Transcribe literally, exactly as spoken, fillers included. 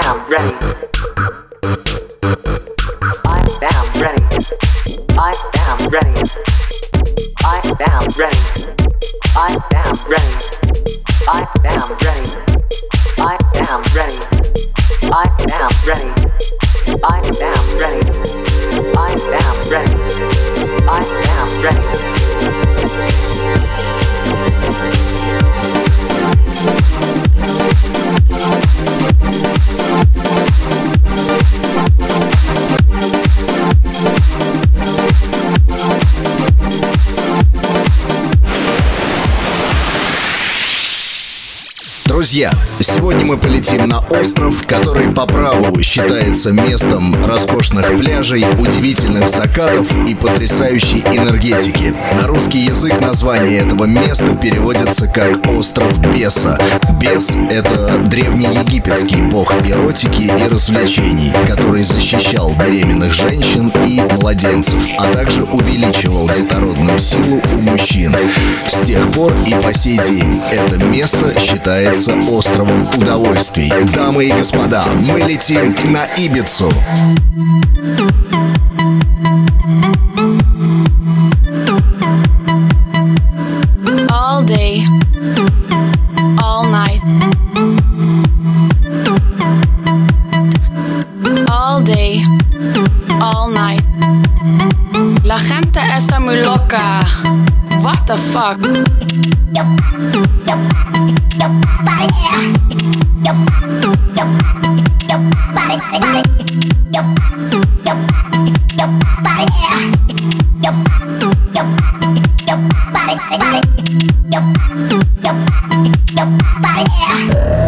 found ready. I found ready. I found ready. I found ready. I found ready. I found ready. I found ready. I found ready. I found ready. I found ready. I found ready. Друзья, сегодня мы полетим на остров, который по праву считается местом роскошных пляжей, удивительных закатов и потрясающей энергетики. На русский язык название этого места переводится как «Остров Беса». Бес — это древнеегипетский бог эротики и развлечений, который защищал беременных женщин и младенцев, а также увеличивал детородную силу у мужчин. С тех пор и по сей день это место считается островом удовольствий. Дамы и господа, мы летим на Ибицу. All day, all night. All day, all night. La gente está muy loca. What the fuck? Your, your, your body, your, your, your body, body, your, your, your body, your, your, your body, body, your, your, your body.